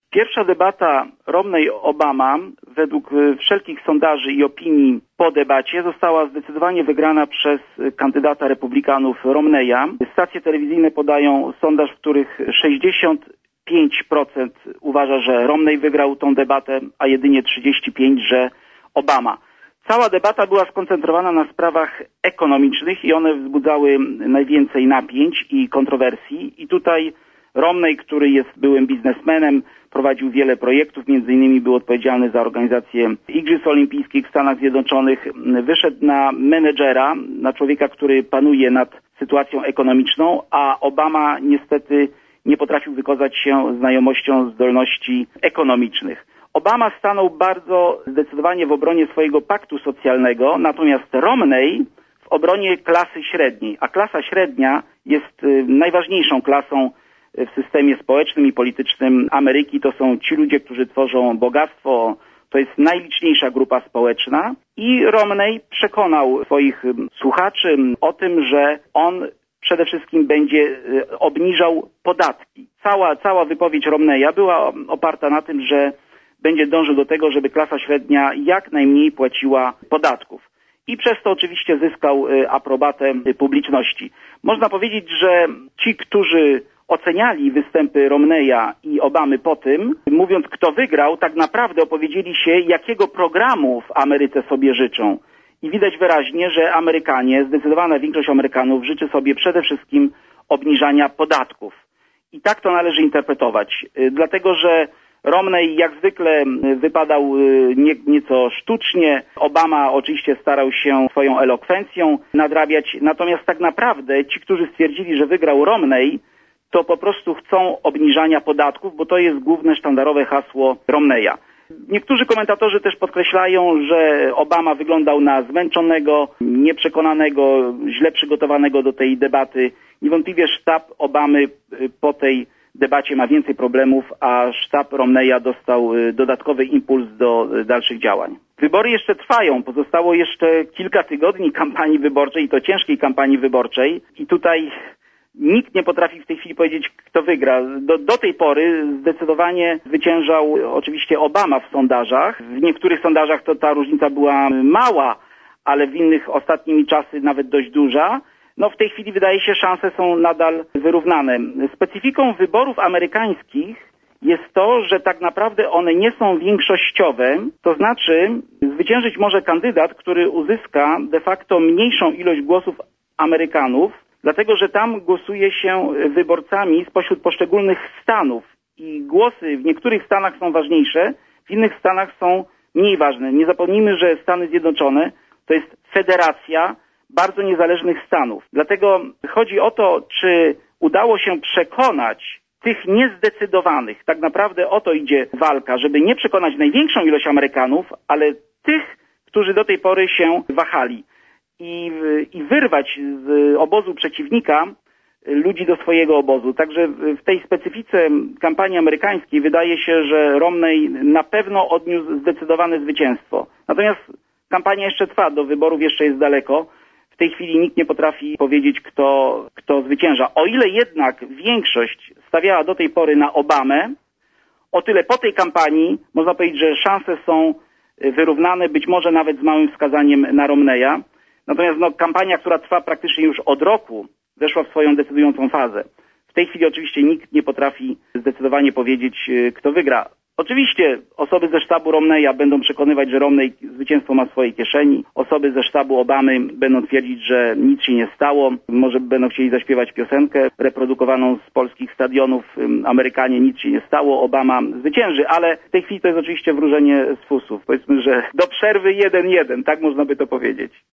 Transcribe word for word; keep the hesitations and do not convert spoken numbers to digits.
Pierwsza debata Romney-Obama według wszelkich sondaży i opinii po debacie została zdecydowanie wygrana przez kandydata republikanów Romneya. Stacje telewizyjne podają sondaż, w których sześćdziesiąt pięć procent uważa, że Romney wygrał tą debatę, a jedynie trzydzieści pięć procent, że Obama. Cała debata była skoncentrowana na sprawach ekonomicznych i one wzbudzały najwięcej napięć i kontrowersji. I tutaj Romney, który jest byłym biznesmenem, prowadził wiele projektów, między innymi był odpowiedzialny za organizację Igrzysk Olimpijskich w Stanach Zjednoczonych, wyszedł na menedżera, na człowieka, który panuje nad sytuacją ekonomiczną, a Obama niestety nie potrafił wykazać się znajomością zdolności ekonomicznych. Obama stanął bardzo zdecydowanie w obronie swojego paktu socjalnego, natomiast Romney w obronie klasy średniej, a klasa średnia jest najważniejszą klasą w systemie społecznym i politycznym Ameryki. To są ci ludzie, którzy tworzą bogactwo, to jest najliczniejsza grupa społeczna i Romney przekonał swoich słuchaczy o tym, że on przede wszystkim będzie obniżał podatki. Cała, cała wypowiedź Romneya była oparta na tym, że będzie dążył do tego, żeby klasa średnia jak najmniej płaciła podatków. I przez to oczywiście zyskał aprobatę publiczności. Można powiedzieć, że ci, którzy oceniali występy Romneya i Obamy po tym, mówiąc kto wygrał, tak naprawdę opowiedzieli się, jakiego programu w Ameryce sobie życzą. I widać wyraźnie, że Amerykanie, zdecydowana większość Amerykanów życzy sobie przede wszystkim obniżania podatków. I tak to należy interpretować. Dlatego, że Romney jak zwykle wypadał nie, nieco sztucznie. Obama oczywiście starał się swoją elokwencją nadrabiać. Natomiast tak naprawdę ci, którzy stwierdzili, że wygrał Romney, to po prostu chcą obniżania podatków, bo to jest główne sztandarowe hasło Romneya. Niektórzy komentatorzy też podkreślają, że Obama wyglądał na zmęczonego, nieprzekonanego, źle przygotowanego do tej debaty. Niewątpliwie sztab Obamy po tej debacie ma więcej problemów, a sztab Romneya dostał dodatkowy impuls do dalszych działań. Wybory jeszcze trwają, pozostało jeszcze kilka tygodni kampanii wyborczej i to ciężkiej kampanii wyborczej i tutaj nikt nie potrafi w tej chwili powiedzieć, kto wygra. Do, do tej pory zdecydowanie zwyciężał oczywiście Obama w sondażach. W niektórych sondażach to ta różnica była mała, ale w innych ostatnimi czasy nawet dość duża. No w tej chwili wydaje się, szanse są nadal wyrównane. Specyfiką wyborów amerykańskich jest to, że tak naprawdę one nie są większościowe, to znaczy zwyciężyć może kandydat, który uzyska de facto mniejszą ilość głosów Amerykanów, dlatego że tam głosuje się wyborcami spośród poszczególnych stanów i głosy w niektórych stanach są ważniejsze, w innych stanach są mniej ważne. Nie zapomnijmy, że Stany Zjednoczone to jest federacja bardzo niezależnych stanów. Dlatego chodzi o to, czy udało się przekonać tych niezdecydowanych, tak naprawdę o to idzie walka, żeby nie przekonać największą ilość Amerykanów, ale tych, którzy do tej pory się wahali. I, i wyrwać z obozu przeciwnika ludzi do swojego obozu. Także w tej specyfice kampanii amerykańskiej wydaje się, że Romney na pewno odniósł zdecydowane zwycięstwo. Natomiast kampania jeszcze trwa, do wyborów jeszcze jest daleko. W tej chwili nikt nie potrafi powiedzieć, kto, kto zwycięża. O ile jednak większość stawiała do tej pory na Obamę, o tyle po tej kampanii można powiedzieć, że szanse są wyrównane, być może nawet z małym wskazaniem na Romneya. Natomiast no, kampania, która trwa praktycznie już od roku, weszła w swoją decydującą fazę. W tej chwili oczywiście nikt nie potrafi zdecydowanie powiedzieć, kto wygra. Oczywiście osoby ze sztabu Romneya będą przekonywać, że Romney zwycięstwo ma w swojej kieszeni. Osoby ze sztabu Obamy będą twierdzić, że nic się nie stało. Może będą chcieli zaśpiewać piosenkę reprodukowaną z polskich stadionów. Amerykanie, nic się nie stało, Obama zwycięży, ale w tej chwili to jest oczywiście wróżenie z fusów. Powiedzmy, że do przerwy jeden jeden, tak można by to powiedzieć.